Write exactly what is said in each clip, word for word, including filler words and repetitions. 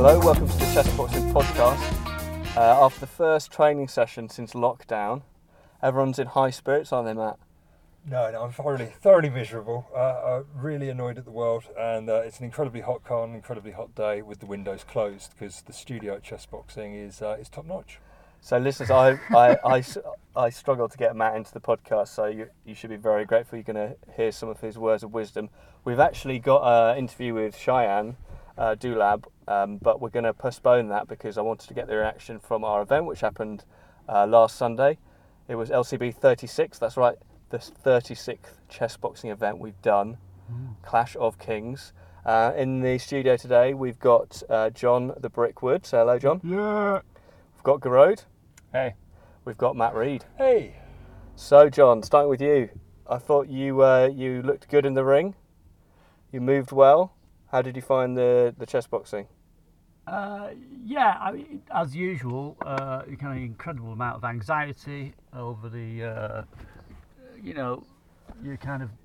Hello, welcome to the Chess Boxing Podcast. Uh, after the first training session since lockdown, everyone's in high spirits, aren't they, Matt? No, no, I'm thoroughly, thoroughly miserable. Uh, I'm really annoyed at the world, and uh, it's an incredibly hot car and an incredibly hot day with the windows closed because the studio at Chess Boxing is uh, is top notch. So, listeners, I, I, I, I struggled to get Matt into the podcast, so you, you should be very grateful. You're going to hear some of his words of wisdom. We've actually got an interview with Cheyenne uh, Dulab, um, but we're going to postpone that because I wanted to get the reaction from our event, which happened uh, last Sunday. It was L C B thirty-six, that's right, the thirty-sixth chess boxing event we've done, mm. Clash of Kings. Uh, in the studio today, we've got uh, John the Brickwood. Say hello, John. Yeah. We've got Garode. Hey. We've got Matt Reed. Hey. So, John, starting with you. I thought you uh, you looked good in the ring. You moved well. How did you find the, the chess boxing? Uh, yeah, I mean, as usual, uh, kind of incredible amount of anxiety over the, uh, you know, you kind of,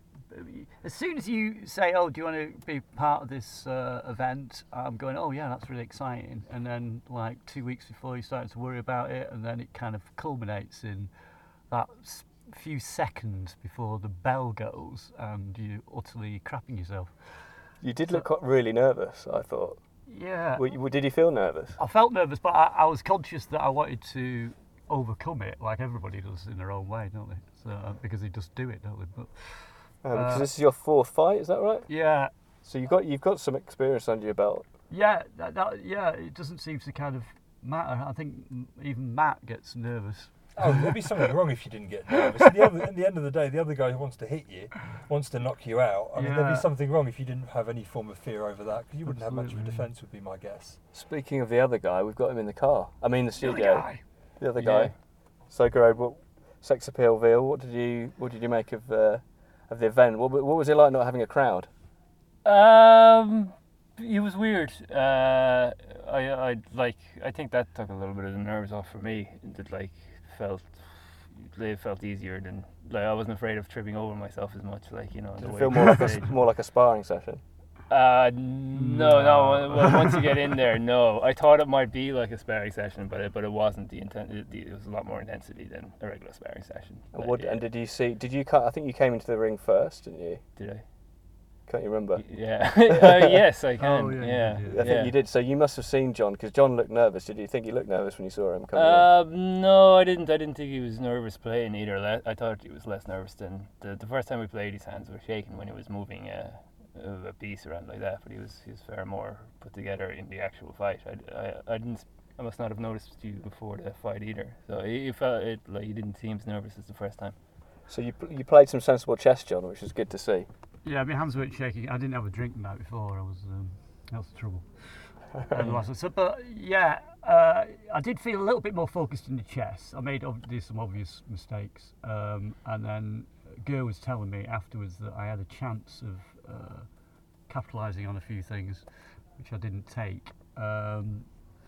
as soon as you say, oh, do you want to be part of this uh, event, I'm going, oh yeah, that's really exciting. And then like two weeks before you start to worry about it, and then it kind of culminates in that few seconds before the bell goes and you're utterly crapping yourself. You did look really nervous, I thought. Yeah. Were, did you feel nervous? I felt nervous, but I, I was conscious that I wanted to overcome it, like everybody does in their own way, don't they? So uh, because they just do it, don't they? But, uh, because uh, this is your fourth fight, is that right? Yeah. So you've got you've got some experience under your belt. Yeah, that, that, yeah. It doesn't seem to kind of matter. I think even Matt gets nervous. Oh, there'd be something wrong if you didn't get nervous. At the, other, at the end of the day, the other guy who wants to hit you, wants to knock you out. I mean, yeah. There'd be something wrong if you didn't have any form of fear over that, because you wouldn't Absolutely. have much of a defence, would be my guess. Speaking of the other guy, we've got him in the car. I mean, the studio. The other guy. The other guy. Yeah. So, Garode, what sex appeal, Veal? What did you what did you make of uh, of the event? What what was it like not having a crowd? Um, it was weird. Uh, I I like I think that took a little bit of the nerves off for me. It like felt. It felt easier than like I wasn't afraid of tripping over myself as much. Like you know, did it feel more like a more like a sparring session? Uh, no, no. Well, once you get in there, no. I thought it might be like a sparring session, but it, but it wasn't. The intent, it, it was a lot more intensity than a regular sparring session. And, but, what, yeah. and did you see? Did you? I think you came into the ring first, didn't you? Did I? Can't you remember? Yeah. uh, yes, I can. Oh, yeah, yeah. you I think yeah. you did. So you must have seen John, because John looked nervous. Did you think he looked nervous when you saw him coming uh, in? No, I didn't. I didn't think he was nervous playing either. Le- I thought he was less nervous than the the first time we played. His hands were shaking when he was moving a, a piece around like that. But he was he was far more put together in the actual fight. I, I, I didn't. I must not have noticed you before the fight either. So he, he felt it like he didn't seem as nervous as the first time. So you you played some sensible chess, John, which was good to see. Yeah, my hands weren't shaking. I didn't have a drink the night before. I was um, that was the trouble. um, so, but yeah, uh, I did feel a little bit more focused in the chess. I made obviously some obvious mistakes, um, and then Ger was telling me afterwards that I had a chance of uh, capitalising on a few things, which I didn't take. Because um,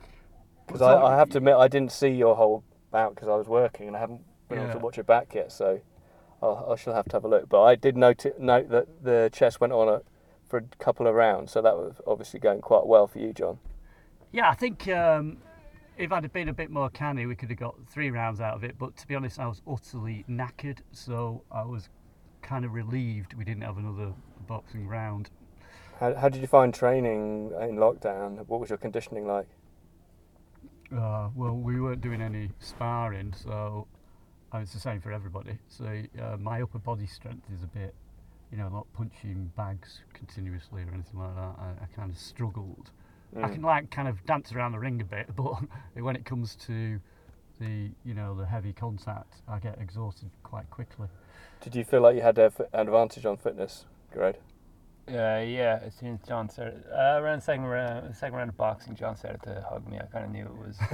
I, I have to admit, I didn't see your whole bout because I was working and I haven't been yeah. able to watch it back yet. So. I shall have to have a look, but I did note note that the chess went on a, for a couple of rounds, so that was obviously going quite well for you, John. Yeah, I think um, if I'd have been a bit more canny, we could have got three rounds out of it. But to be honest, I was utterly knackered, so I was kind of relieved we didn't have another boxing round. How, how did you find training in lockdown? What was your conditioning like? Uh, well, we weren't doing any sparring, so. Oh, it's the same for everybody. So uh, my upper body strength is a bit, you know, not punching bags continuously or anything like that. I, I kind of struggled. Mm. I can like kind of dance around the ring a bit, but when it comes to the, you know, the heavy contact, I get exhausted quite quickly. Did you feel like you had an advantage on fitness, Garode? Uh, yeah, as soon as John started, uh, around the second round, second round of boxing, John started to hug me. I kind of knew it was.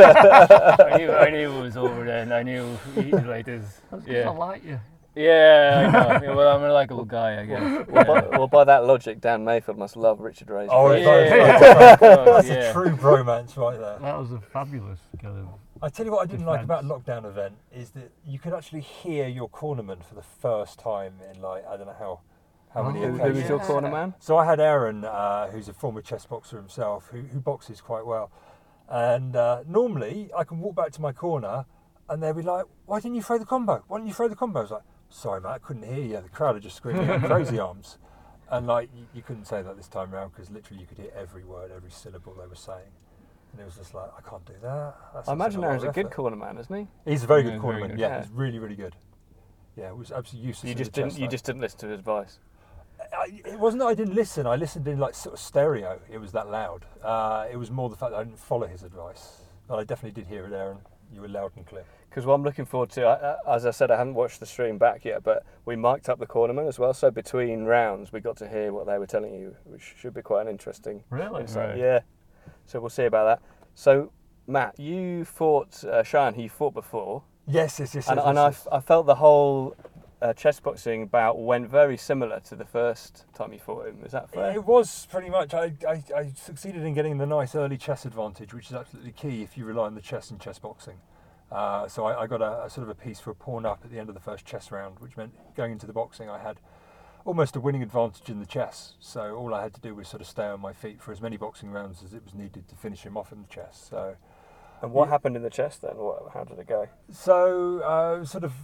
I knew, I knew it was over then. I knew he, like this. Yeah, I like you. Yeah, I know. Yeah, well, I'm a likable guy, I guess. Well, by, well, by that logic, Dan Mayfield must love Richard Razor. Oh, yeah, yeah, yeah. that's, Oh, that's yeah. a true bromance right there. That was a fabulous kind of. I tell you what I didn't defense. like about lockdown event is that you could actually hear your cornerman for the first time in like I don't know how how many Oh, Who, occasions. who was your corner man? So I had Aaron, uh, who's a former chess boxer himself, who, who boxes quite well. And uh, normally I can walk back to my corner and they'll be like, why didn't you throw the combo? Why didn't you throw the combo? I was like, sorry, mate, I couldn't hear you. The crowd are just screaming out crazy arms. And like, you, you couldn't say that this time around because literally you could hear every word, every syllable they were saying. And it was just like, I can't do that. That's I imagine lot Aaron's of a good effort. corner man, isn't he? He's a very Yeah, good very cornerman. good. Yeah, Yeah. he's really, really good. Yeah, it was absolutely useless. You in just the didn't. chess You though. just didn't listen to his advice. I, it wasn't that I didn't listen. I listened in like sort of stereo. It was that loud. Uh, it was more the fact that I didn't follow his advice. But I definitely did hear it, Aaron. You were loud and clear. Because what I'm looking forward to, I, I- as I said, I haven't watched the stream back yet, but we mic'd up the cornerman as well. So between rounds, we got to hear what they were telling you, which should be quite an interesting Really? insight. Right. Yeah. So we'll see about that. So Matt, you fought uh, Cheyenne, who you fought before, Yes, yes, yes. and, yes, and yes, I, yes. f- I felt the whole uh, chess boxing bout went very similar to the first time you fought him. Is that fair? It was pretty much. I, I, I succeeded in getting the nice early chess advantage, which is absolutely key if you rely on the chess in chess boxing. Uh, so I, I got a, a sort of a piece for a pawn up at the end of the first chess round, which meant going into the boxing I had almost a winning advantage in the chess. So all I had to do was sort of stay on my feet for as many boxing rounds as it was needed to finish him off in the chess. So, And what Yeah. happened in the chess then? What, how did it go? so uh, sort of.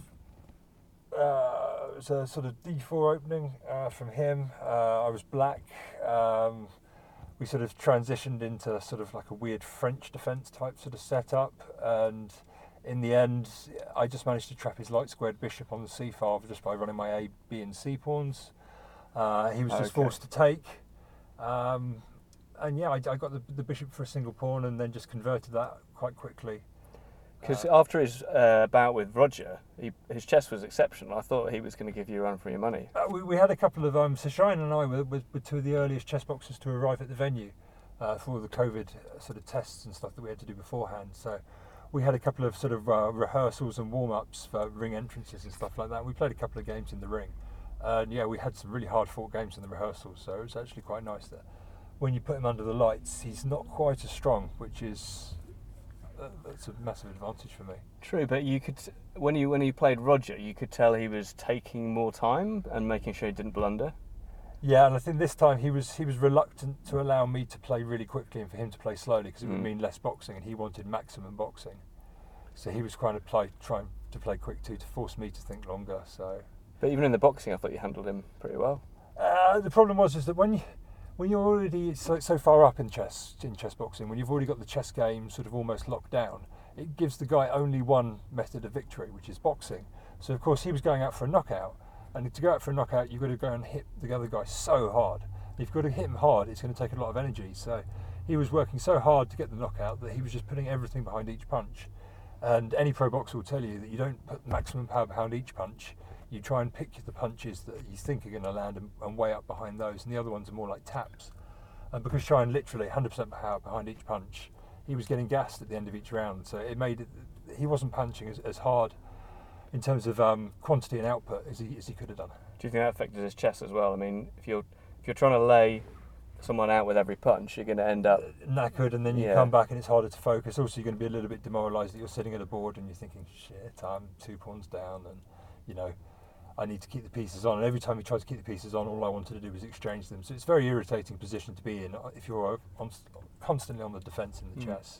Uh, it was a sort of D four opening uh, from him. Uh, I was black. Um, we sort of transitioned into sort of like a weird French defence type sort of setup, and in the end, I just managed to trap his light squared bishop on the c file just by running my A, B, and C pawns. Uh, he was just Okay. forced to take, um, and yeah, I, I got the, the bishop for a single pawn, and then just converted that quite quickly. Because Uh, after his uh, bout with Roger, he, his chess was exceptional. I thought he was going to give you a run for your money. Uh, we, we had a couple of um, so Cheyenne and I were, were, were two of the earliest chess boxers to arrive at the venue uh, for all the COVID sort of tests and stuff that we had to do beforehand. So we had a couple of sort of uh, rehearsals and warm-ups for ring entrances and stuff like that. We played a couple of games in the ring, and yeah, we had some really hard-fought games in the rehearsals. So it was actually quite nice that when you put him under the lights, he's not quite as strong, which is uh, that's a massive advantage for me. True, but you could when you when you played Roger, you could tell he was taking more time and making sure he didn't blunder. Yeah, and I think this time he was he was reluctant to allow me to play really quickly and for him to play slowly because it would Mm. mean less boxing, and he wanted maximum boxing. So he was trying to play trying to play quick too to force me to think longer. So But even in the boxing, I thought you handled him pretty well. uh, the problem was is that when you when you're already so, so far up in chess in chess boxing, when you've already got the chess game sort of almost locked down, it gives the guy only one method of victory, which is boxing. So of course he was going out for a knockout. And to go out for a knockout, you've got to go and hit the other guy so hard. If you've got to hit him hard, it's going to take a lot of energy. So he was working so hard to get the knockout that he was just putting everything behind each punch. And any pro boxer will tell you that you don't put maximum power behind each punch. You try and pick the punches that you think are going to land and, and way up behind those. And the other ones are more like taps. And because Cheyenne literally one hundred percent power behind each punch, he was getting gassed at the end of each round. So it made it, he wasn't punching as, as hard in terms of um, quantity and output as he, as he could have done. Do you think that affected his chess as well? I mean, if you're if you're trying to lay someone out with every punch, you're going to end up. Knackered, and then you Yeah. come back and it's harder to focus. Also, you're going to be a little bit demoralised that you're sitting at a board and you're thinking, shit, I'm two pawns down, and you know, I need to keep the pieces on. And every time you try to keep the pieces on, all I wanted to do was exchange them. So it's a very irritating position to be in if you're on, constantly on the defence in the Mm. chess.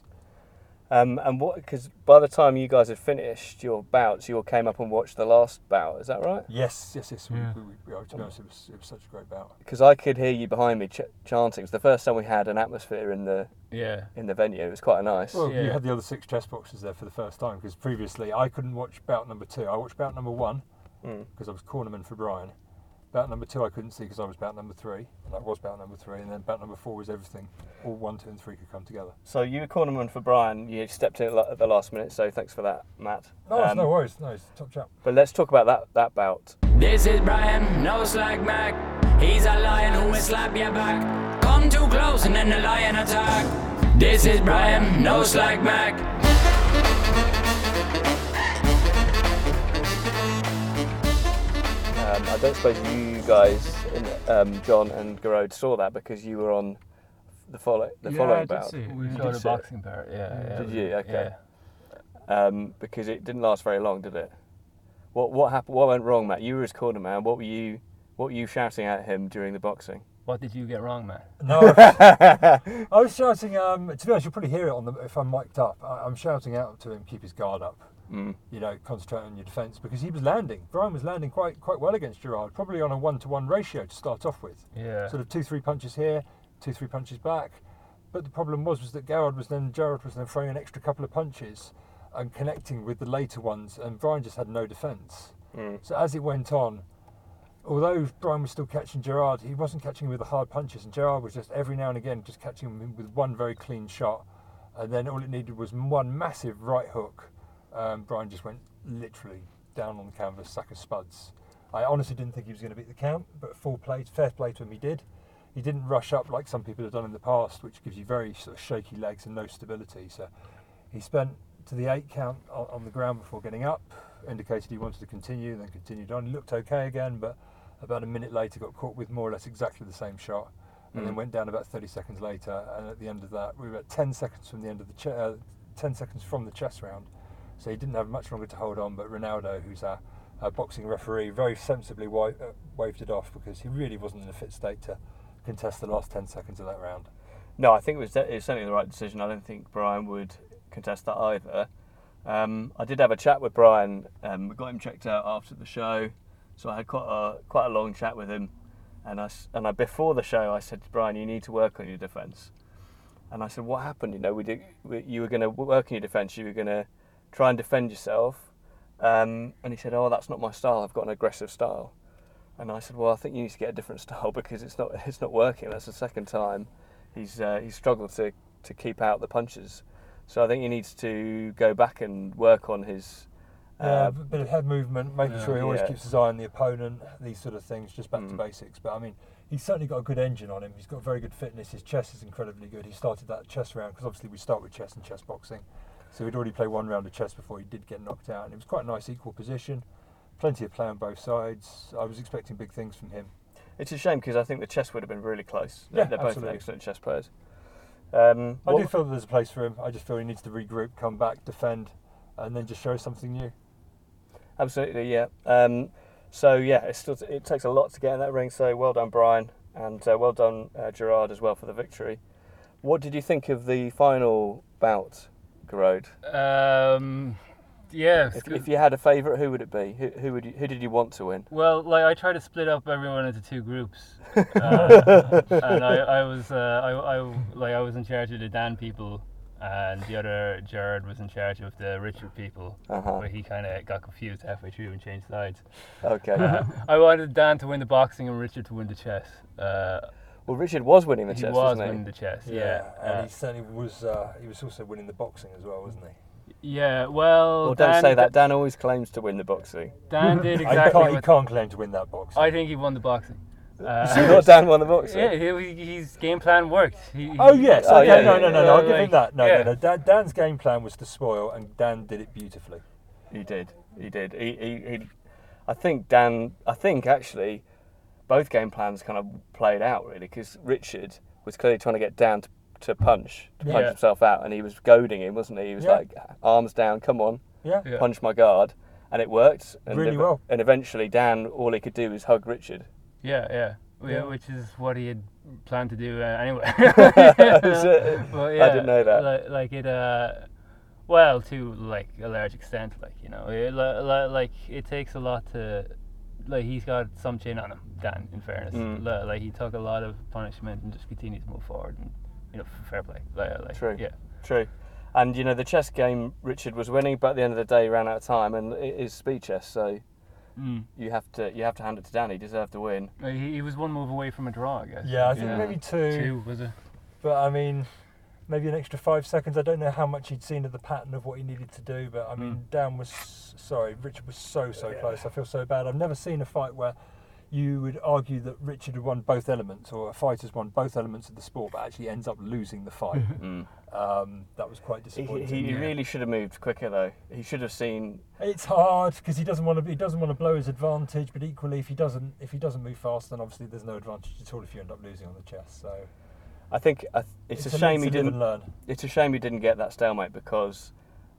Um, and what? Because by the time you guys had finished your bouts, you all came up and watched the last bout. Is that right? Yes, yes, yes. We, Yeah. we, we, we, to be honest, it was, it was such a great bout. Because I could hear you behind me ch- chanting. It's the first time we had an atmosphere in the Yeah. in the venue. It was quite nice. Well, you Yeah. had the other six chess boxers there for the first time because previously I couldn't watch bout number two. I watched bout number one Mm. because I was cornerman for Brian. Bout number two I couldn't see because I was bout number three, and I was bout number three, and then bout number four was everything. All one, two, and three could come together. So you were cornerman for Brian. You stepped in at la- at the last minute. So thanks for that, Matt. No, it's Um, no worries. No, it's top chap. But let's talk about that that bout. This is Brian, no slack Mac. He's a lion who will slap your back. Come too close and then the lion attack. This is Brian, no slack Mac. Um, I don't suppose you guys, in, um, John and Garode, saw that because you were on the follow the Yeah, I following did bout. see it. We Yeah. saw did the see it. boxing part. Yeah. yeah. Did you? Okay. Yeah. Um, because it didn't last very long, did it? What what happened? What went wrong, Matt? You were his corner man. What were you What were you shouting at him during the boxing? What did you get wrong, man? No, I was, I was shouting. Um, to be honest, you'll probably hear it on the if I'm mic'd up. I, I'm shouting out to him, keep his guard up. Mm. You know, concentrate on your defence because he was landing. Brian was landing quite quite well against Gerard, probably on a one-to-one ratio to start off with. Yeah. Sort of two, three punches here, two, three punches back. But the problem was was that Gerard was then Gerard was then throwing an extra couple of punches and connecting with the later ones, and Brian just had no defence. Mm. So as it went on, although Brian was still catching Gerard, he wasn't catching him with the hard punches, and Gerard was just every now and again just catching him with one very clean shot, and then all it needed was one massive right hook. Um, Brian just went literally down on the canvas, sack of spuds. I honestly didn't think he was going to beat the count, but full play, fair play to him, he did. He didn't rush up like some people have done in the past, which gives you very sort of shaky legs and no stability. So he spent to the eight count on, on the ground before getting up, indicated he wanted to continue, then continued on. He looked okay again, but about a minute later got caught with more or less exactly the same shot, and Mm. then went down about thirty seconds later. And at the end of that, we were at ten seconds from the end of the ch- uh, ten seconds from the chess round. So he didn't have much longer to hold on, but Ronaldo, who's our, our boxing referee, very sensibly wa- uh, waved it off because he really wasn't in a fit state to contest the last ten seconds of that round. No, I think it was, de- it was certainly the right decision. I don't think Brian would contest that either. Um, I did have a chat with Brian. Um, we got him checked out after the show, so I had quite a quite a long chat with him. And I s- and I before the show, I said to Brian, "You need to work on your defence." And I said, "What happened? You know, we did. We, you were going to work on your defence. You were going to try and defend yourself." Um, and he said, "Oh, that's not my style. I've got an aggressive style." And I said, "Well, I think you need to get a different style because it's not it's not working. That's the second time he's uh, he's struggled to, to keep out the punches. So I think he needs to go back and work on his Yeah, uh, a bit of head movement, making yeah. sure he always Yeah. keeps his eye on the opponent, these sort of things, just back to Mm. basics. But I mean, he's certainly got a good engine on him. He's got very good fitness. His chess is incredibly good. He started that chess round, because obviously we start with chess and chess boxing. So he'd already played one round of chess before he did get knocked out. And it was quite a nice equal position. Plenty of play on both sides. I was expecting big things from him. It's a shame because I think the chess would have been really close. Yeah, They're both absolutely. excellent chess players. Um, I what- do feel that there's a place for him. I just feel he needs to regroup, come back, defend, and then just show something new. Absolutely, yeah. Um, so yeah, it still it takes a lot to get in that ring. So well done, Brian, and uh, well done, uh, Gerard, as well for the victory. What did you think of the final bout, Garode? Um, yeah. it's If, good. if you had a favourite, who would it be? Who, who would you, who did you want to win? Well, like I tried to split up everyone into two groups, uh, and I, I was, uh, I, I, like I was in charge of the Dan people, and the other Jared was in charge of the Richard people. Uh-huh. But he kind of got confused halfway through and changed sides. Okay. Uh, I wanted Dan to win the boxing and Richard to win the chess. Uh, Well, Richard was winning the he chess, was wasn't he? winning the chess. Yeah. and Uh, he certainly was. Uh, he was also winning the boxing as well, wasn't he? yeah. Well, Well, don't Dan, say that. Dan always claims to win the boxing. Dan did I exactly. can't, he what, can't claim to win that boxing. I think he won the boxing. Uh, So not Dan won the boxing. Yeah, he, his game plan worked. He, he- Oh yes, Oh, okay, yeah, no, yeah, no, no, yeah, no, I'll give like, him that. No, yeah. no, no. Dan, Dan's game plan was to spoil, and Dan did it beautifully. He did. He did. He, he, he, I think Dan. I think actually, both game plans kind of played out really because Richard was clearly trying to get Dan to, to punch, to punch Yeah. himself out, and he was goading him, wasn't he? He was Yeah. like, arms down, come on, Yeah, Yeah. punch my guard, and it worked. And Really ev- well. And eventually, Dan, all he could do was hug Richard. Yeah, yeah, yeah, Yeah. which is what he had planned to do uh, anyway. Is it? Well, I didn't know that. Like, like it, uh, well, to like a large extent, like you know, it, li- li- like it takes a lot to, like he's got some chin on him, Dan. In fairness, Mm. Li- like he took a lot of punishment and just continued to move forward, and you know, f- fair play. Like, like True. Yeah. True. And you know, the chess game, Richard was winning, but at the end of the day, he ran out of time, and it is speed chess, so Mm. you have to you have to hand it to Dan. He deserved to win. Uh, He, he was one move away from a draw, I guess. yeah, I think Yeah. maybe two, Two was it? but I mean, maybe an extra five seconds. I don't know how much he'd seen of the pattern of what he needed to do, but I mean, Mm. Dan was sorry, Richard was so so Yeah. close. I feel so bad. I've never seen a fight where you would argue that Richard had won both elements, or a fighter's won both elements of the sport, but actually ends up losing the fight. Mm. um, that was quite He, disappointing. he Yeah. really should have moved quicker though. He should have seen. It's hard because he doesn't want to. He doesn't want to blow his advantage, but equally, if he doesn't, if he doesn't move fast, then obviously there's no advantage at all if you end up losing on the chess. So I think I th- it's, it's a shame he to live didn't. and learn. It's a shame he didn't get that stalemate because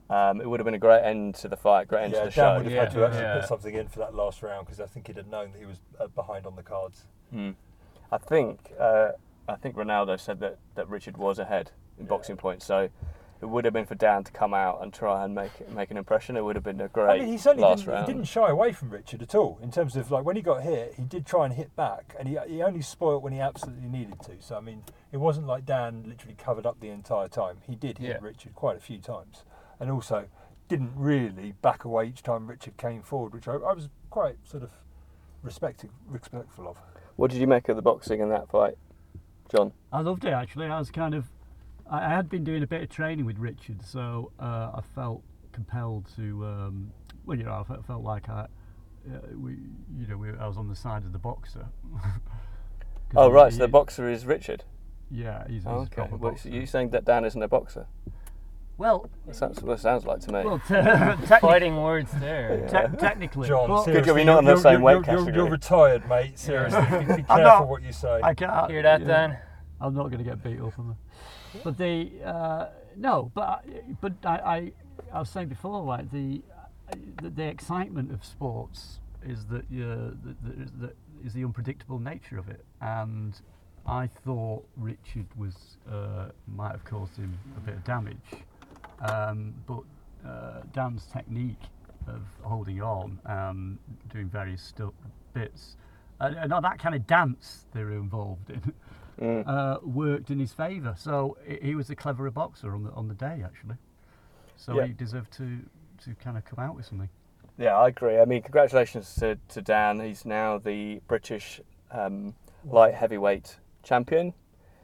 Um, it would have been a great end to the fight, great end Yeah, to the Dan show. would have Yeah, had to actually yeah. put something in for that last round because I think he'd have known that he was uh, behind on the cards. Mm. I think uh, I think Ronaldo said that, that Richard was ahead in Yeah. boxing points, so it would have been for Dan to come out and try and make it, make an impression. It would have been a great I mean, he certainly last didn't, round. he didn't shy away from Richard at all in terms of like when he got hit, he did try and hit back, and he he only spoilt when he absolutely needed to. So I mean, it wasn't like Dan literally covered up the entire time. He did hit Yeah. Richard quite a few times, and also didn't really back away each time Richard came forward, which I, I was quite sort of respecting, respectful of. What did you make of the boxing in that fight, John? I loved it actually. I was kind of, I I had been doing a bit of training with Richard, so uh, I felt compelled to, um, well, you know, I felt, felt like I, uh, we, you know, we, I was on the side of the boxer. 'Cause Oh, he- right, so he- the boxer is Richard. Yeah, he's, he's Oh, a okay. proper Well, boxer. so you saying that Dan isn't a boxer? Well, That sounds, what it sounds like to me. well, te- technic- Fighting words there. te- technically, John, but seriously, job you're not in the you're- same you're- weight you're- you're- category. You're retired, mate. Seriously, be, be I'm careful not- what you say. I can't Hear that, you know, Dan? I'm not going to get beat up on that. But the uh, no, but I- but I, I I was saying before, like the the, the excitement of sports is that uh, the, the, the, is the unpredictable nature of it, and I thought Richard was uh, might have caused him a bit of damage, um, but uh, Dan's technique of holding on, um, doing various stu- bits, and, and all that kind of dance they were involved in. Mm. Uh, worked in his favour. So he he was a cleverer boxer on the on the day actually. So Yeah. he deserved to to kind of come out with something. Yeah, I agree. I mean, congratulations to, to Dan. He's now the British um, light heavyweight champion.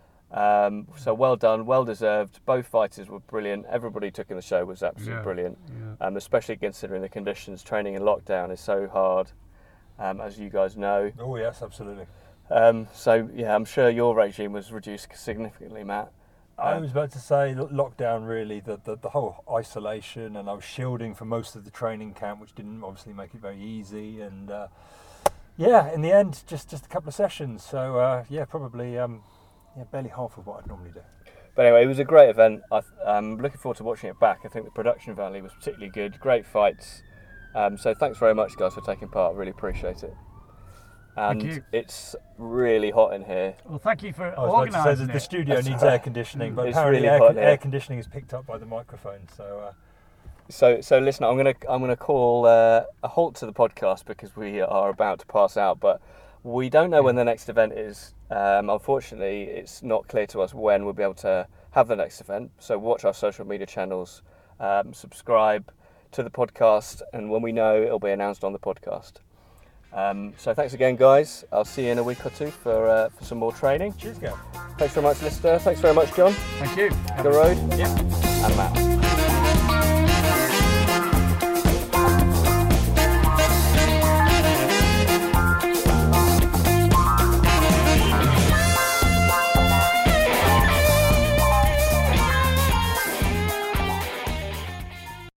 Um, so well done, well deserved. Both fighters were brilliant. Everybody took in the show was absolutely Yeah. brilliant, Yeah. um, especially considering the conditions. Training in lockdown is so hard, um, as you guys know. Oh yes, absolutely. Um, so yeah, I'm sure your regime was reduced significantly, Matt. I Um, was about to say lo- lockdown really, the, the, the whole isolation, and I was shielding for most of the training camp, which didn't obviously make it very easy. And uh, yeah, in the end, just, just a couple of sessions. So uh, yeah, probably um, yeah, barely half of what I'd normally do. But anyway, it was a great event. I th- I'm looking forward to watching it back. I think the production value was particularly good. Great fights. Um, so thanks very much, guys, for taking part. Really appreciate it. And Thank you. it's really hot in here. Well, thank you for I was about to say organising that the it. studio That's needs right. air conditioning, but It's apparently really air, hot con- here. air conditioning is picked up by the microphone. So uh, So, so listen, I'm gonna I'm gonna call uh, a halt to the podcast because we are about to pass out. But we don't know when the next event is. Um, unfortunately, it's not clear to us when we'll be able to have the next event. So watch our social media channels, um, subscribe to the podcast, and when we know, it'll be announced on the podcast. Um, so thanks again, guys. I'll see you in a week or two for uh, for some more training. cheers, Gav. Thanks very much, Lister. Thanks very much, John. Thank you. The road Yep. and Matt.